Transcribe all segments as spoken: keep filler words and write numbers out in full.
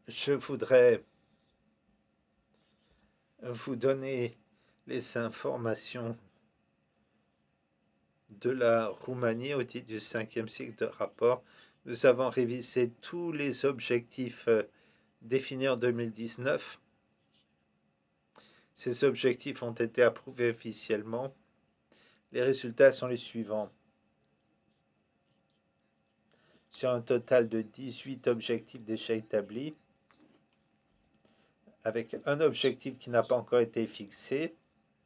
Je voudrais vous donner les informations de la Roumanie au titre du cinquième cycle de rapport. Nous avons révisé tous les objectifs euh, définis en deux mille dix-neuf. Ces objectifs ont été approuvés officiellement. Les résultats sont les suivants. Sur un total de dix-huit objectifs déjà établis, avec un objectif qui n'a pas encore été fixé,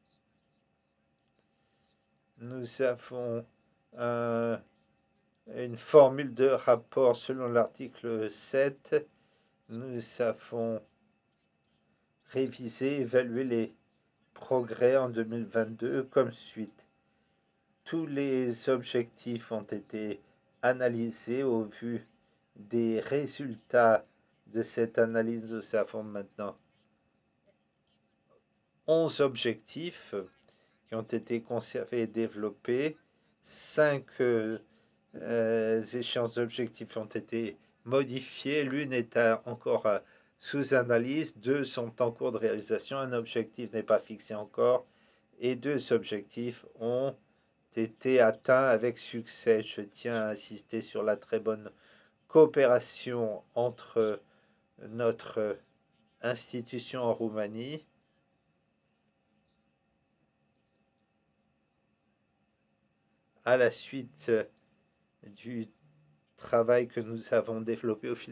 nous avons un, une formule de rapport selon l'article sept. Nous avons révisé, évalué les progrès en deux mille vingt-deux comme suite. Tous les objectifs ont été analysés au vu des résultats de cette analyse. Nous avons maintenant onze objectifs qui ont été conservés et développés. Cinq euh, euh, échéances d'objectifs ont été modifiées. L'une est à, encore à, sous analyse. Deux sont en cours de réalisation. Un objectif n'est pas fixé encore. Et deux objectifs ont été atteints avec succès. Je tiens à insister sur la très bonne coopération entre notre institution en Roumanie à la suite du travail que nous avons développé au fil